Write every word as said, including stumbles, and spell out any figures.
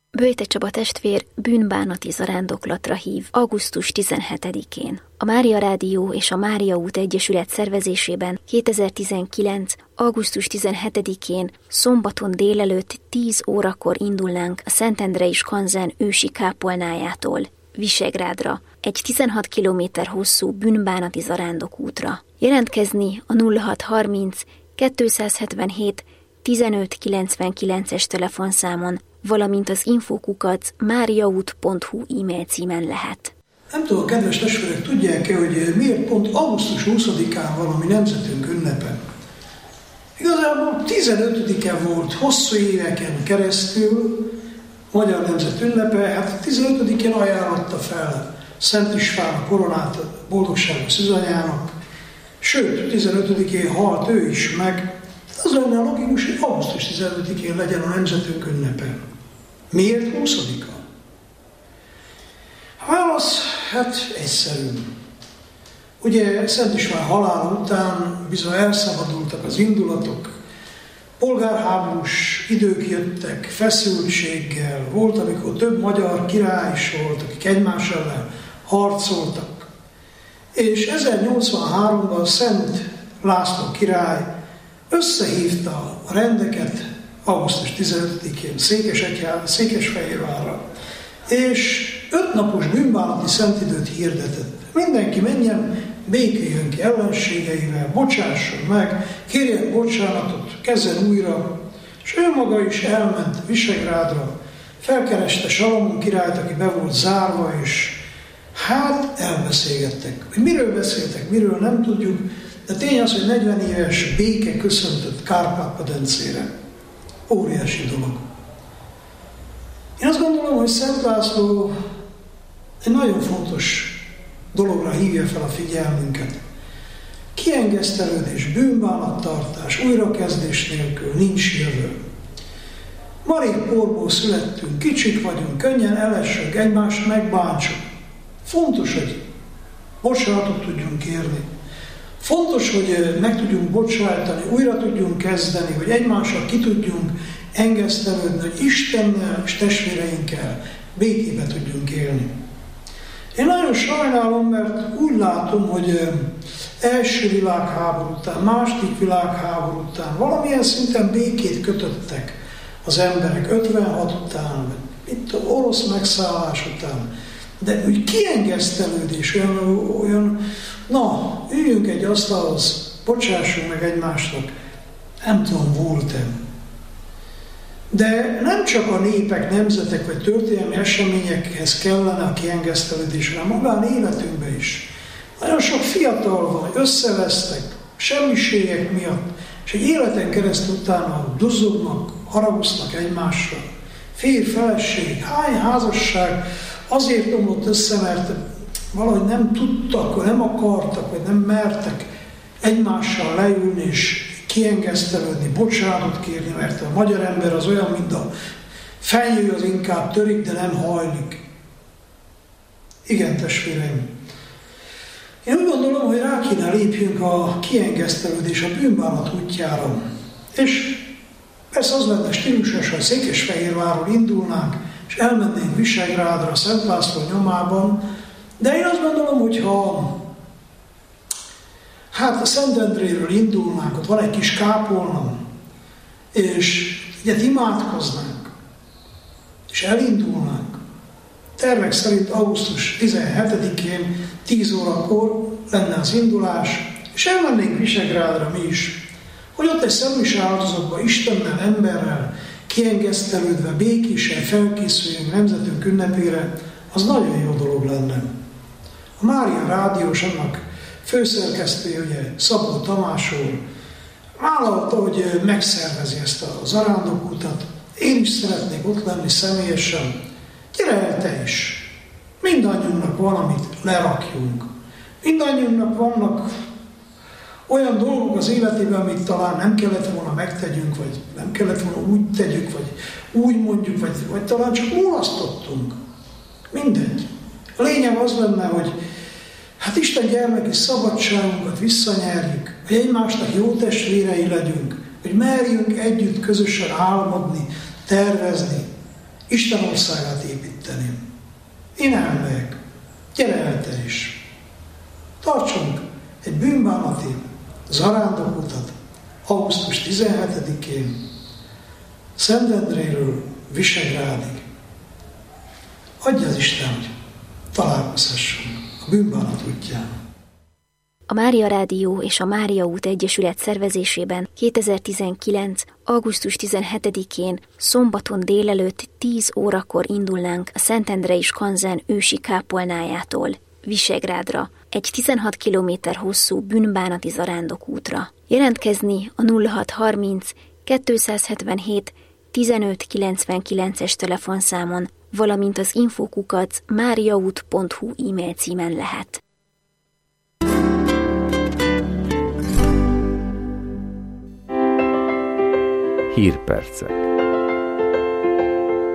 Böjte Csaba testvér bűnbánati zarándoklatra hív augusztus tizenhetedikén. A Mária Rádió és a Mária út Egyesület szervezésében kétezer-tizenkilenc. augusztus tizenhetedikén szombaton délelőtt tíz órakor indulnánk a Szentendrei Skanzen ősi kápolnájától Visegrádra, egy tizenhat kilométer hosszú bűnbánati zarándokútra. Jelentkezni a nulla hat harminc kétszázhetvenhét tizenöt kilencvenkilences telefonszámon, valamint az infokukac máriaút pont hu e-mail címen lehet. Nem tudom, kedves testvérek, tudják-e, hogy miért pont augusztus huszadikán van a mi nemzetünk ünnepe? Igazából tizenötödike volt hosszú éveken keresztül magyar nemzet ünnepe, hát tizenötödikén ajánlotta fel Szent István a koronát boldogságos szűzanyának, sőt, tizenötödikén halt ő is meg. Az lenne a logikus, hogy augusztus tizenötödikén legyen a nemzetünk ünnepe. Miért huszadika? A válasz, hát egyszerű. Ugye Szent István halála után bizony elszabadultak az indulatok, polgárháborús idők jöttek, feszültséggel, volt, amikor több magyar király is volt, akik egymás ellen harcoltak. És ezernyolcvanháromban Szent László király összehívta a rendeket augusztus tizenötödikén Székesfehérvárra, és ötnapos bűnbánati szentidőt hirdetett. Mindenki menjen, békéljön ki ellenségeivel, bocsásson meg, kérjen bocsánatot, kezdjen újra, és ő maga is elment Visegrádra, felkereste Salamon királyt, aki be volt zárva, és hát elbeszélgettek. Hogy miről beszéltek, miről nem tudjuk, de tény az, hogy negyven éves béke köszöntött Kárpát-medencére. Óriási dolog. Én azt gondolom, hogy Szent László egy nagyon fontos dologra hívja fel a figyelmünket. Kiengesztelődés, bűnbánattartás, újrakezdés nélkül nincs jövő. Marék porból születtünk, kicsik vagyunk, könnyen elessünk, egymást megbántsuk. Fontos, hogy bocsánatot tudjunk kérni. Fontos, hogy meg tudjunk bocsájtani, újra tudjunk kezdeni, hogy egymással ki tudjunk engesztelődni, hogy Istennel és testvéreinkkel békébe tudjunk élni. Én nagyon sajnálom, mert úgy látom, hogy első világháború után, második világháború után valamilyen szinten békét kötöttek az emberek ötvenhat után, itt az orosz megszállás után, de úgy kiengesztelődés, olyan, olyan na, üljünk egy asztalhoz, bocsássunk meg egymásnak, nem tudom, volt-e. De nem csak a népek, nemzetek vagy történelmi eseményekhez kellene a kiengesztelődés, hanem magán életünkben is. Nagyon sok fiatal van, összevesztek, semmiségek miatt, és egy életen keresztül utána duzzognak, haragusznak egymásra. Férj, feleség, hány házasság azért omlott össze, mert valahogy nem tudtak, vagy nem akartak, vagy nem mertek egymással leülni és kiengesztelődni, bocsánatot kérni, mert a magyar ember az olyan, mint a fenyő, az inkább törik, de nem hajlik. Igen, testvéreim. Én úgy gondolom, hogy rá kéne lépjünk a kiengesztelődés, a bűnbánat útjára. És persze az lenne stílusos, ha Székesfehérvárról indulnánk, és elmennénk Visegrádra, Szent László nyomában, de én azt gondolom, hogy ha hát a Szentendréről indulnánk, ott van egy kis kápolna, és egyet imádkoznánk, és elindulnánk. Tervek szerint augusztus tizenhetedikén tíz órakor lenne az indulás, és elmennénk Visegrádra mi is, hogy ott egy szemmise áldozatban Istennel, emberrel, kiengesztelődve, békésen felkészüljünk nemzetünk ünnepére, az nagyon jó dolog lenne. A Mária Rádiós, annak főszerkesztője, ugye Szabó Tamás úr, vállalta, hogy megszervezi ezt a zarándokútat. Én is szeretnék ott lenni személyesen. Gyere el te is! Mindannyiunknak van, amit lerakjunk. Mindannyiunknak vannak olyan dolgok az életében, amit talán nem kellett volna megtegyünk, vagy nem kellett volna úgy tegyük, vagy úgy mondjuk, vagy, vagy talán csak mulasztottunk. Mindegy. A lényeg az lenne, hogy hát Isten gyermeki szabadságunkat visszanyerjük, hogy egymásnak jó testvérei legyünk, hogy merjünk együtt közösen álmodni, tervezni, Isten országát építeni. Én elmegyek, gyere el te is. Tartsunk egy bűnbánati zarándokutat augusztus tizenhetedikén Szentendréről Visegrádig. Adja az Isten, hogy találkozhassunk a bűnbánat útján. A Mária Rádió és a Mária út Egyesület szervezésében kétezer-tizenkilenc. augusztus tizenhetedikén szombaton délelőtt tíz órakor indulnánk a Szentendrei skanzen ősi kápolnájától Visegrádra, egy tizenhat kilométer hosszú bűnbánati zarándokútra. Jelentkezni a nulla hat harminc kétszázhetvenhét tizenöt kilencvenkilences telefonszámon, valamint az infókukac máriaút pont hu e-mail címen lehet. Hírpercek.